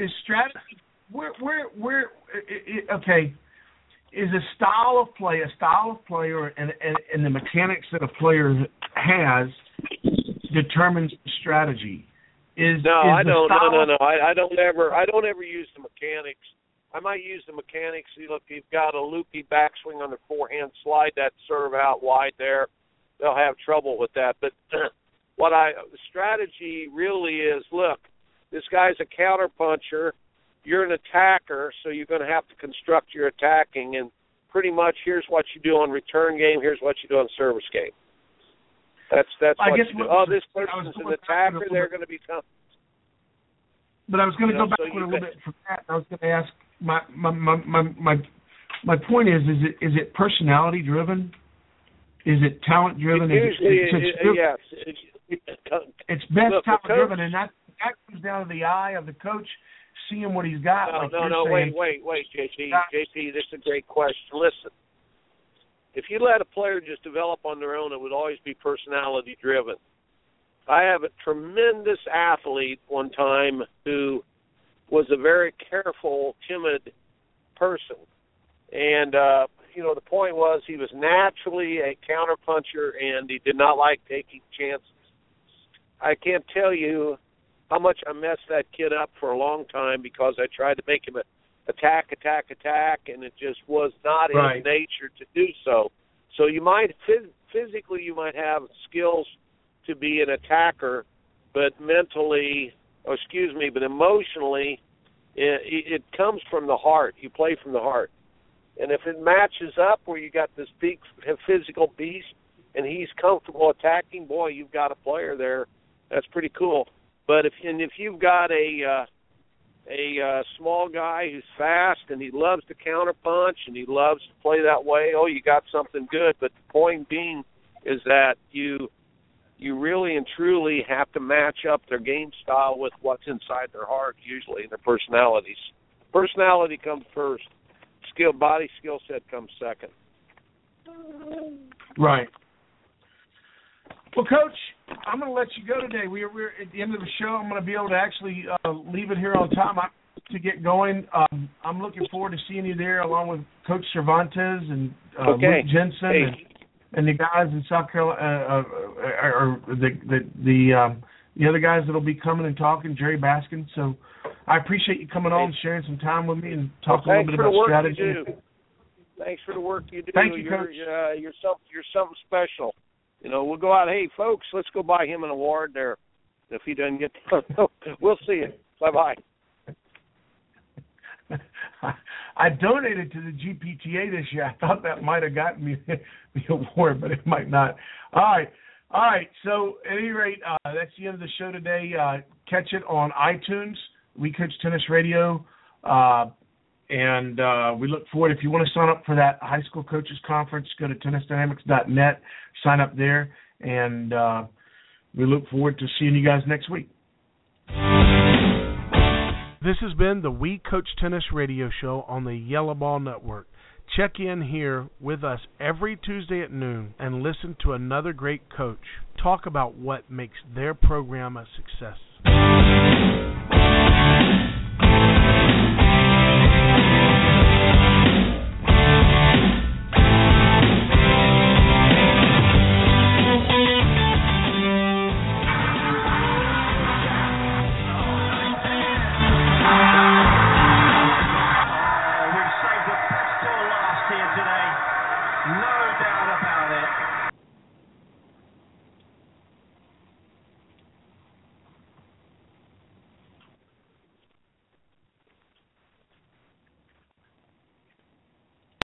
[SPEAKER 3] okay? Is a style of player and the mechanics that a player has determines strategy.
[SPEAKER 1] I don't ever use the mechanics. I might use the mechanics. See, look, you've got a loopy backswing on the forehand, slide that serve out wide there. They'll have trouble with that. But the strategy really is, look, this guy's a counterpuncher. You're an attacker, so you're going to have to construct your attacking. And pretty much, here's what you do on return game. Here's what you do on service game. That's what you do. Oh, this person's an attacker. They're going to be tough.
[SPEAKER 3] But I was going to go backward a little bit from that. I was going to ask my point is it personality driven? Is it talent driven?
[SPEAKER 1] Yes.
[SPEAKER 3] It's best talent driven, and that comes down to the eye of the coach seeing what he's got.
[SPEAKER 1] Wait, JP, this is a great question. Listen, if you let a player just develop on their own, it would always be personality driven. I have a tremendous athlete one time who was a very careful, timid person. And, the point was he was naturally a counterpuncher, and he did not like taking chances. I can't tell you how much I messed that kid up for a long time because I tried to make him attack, and it just was not in his nature to do so. So you might, physically you might have skills to be an attacker, but emotionally, it comes from the heart. You play from the heart. And if it matches up where you got this big physical beast and he's comfortable attacking, boy, you've got a player there. That's pretty cool. But if you've got a small guy who's fast and he loves to counterpunch and he loves to play that way, you got something good. But the point being is that you really and truly have to match up their game style with what's inside their heart, usually, and their personalities. Personality comes first. Body skill set comes second.
[SPEAKER 3] Right. Well, Coach, I'm going to let you go today. We're at the end of the show. I'm going to be able to actually leave it here on time to get going. I'm looking forward to seeing you there along with Coach Cervantes and Luke Jensen and the guys in South Carolina, or the other guys that will be coming and talking, Jerry Baskin. So I appreciate you coming on and sharing some time with me and talking a little bit about strategy.
[SPEAKER 1] Thanks for the work you do.
[SPEAKER 3] Thank you, Coach.
[SPEAKER 1] You're something special. We'll go out. Hey, folks, let's go buy him an award there. If he doesn't get, we'll see you. Bye-bye.
[SPEAKER 3] I donated to the GPTA this year. I thought that might have gotten me the award, but it might not. All right. So at any rate, that's the end of the show today. Catch it on iTunes, We Coach Tennis Radio, and we look forward. If you want to sign up for that high school coaches conference, go to tennisdynamics.net, sign up there, and we look forward to seeing you guys next week.
[SPEAKER 6] This has been the We Coach Tennis Radio Show on the Yellow Ball Network. Check in here with us every Tuesday at noon and listen to another great coach talk about what makes their program a success.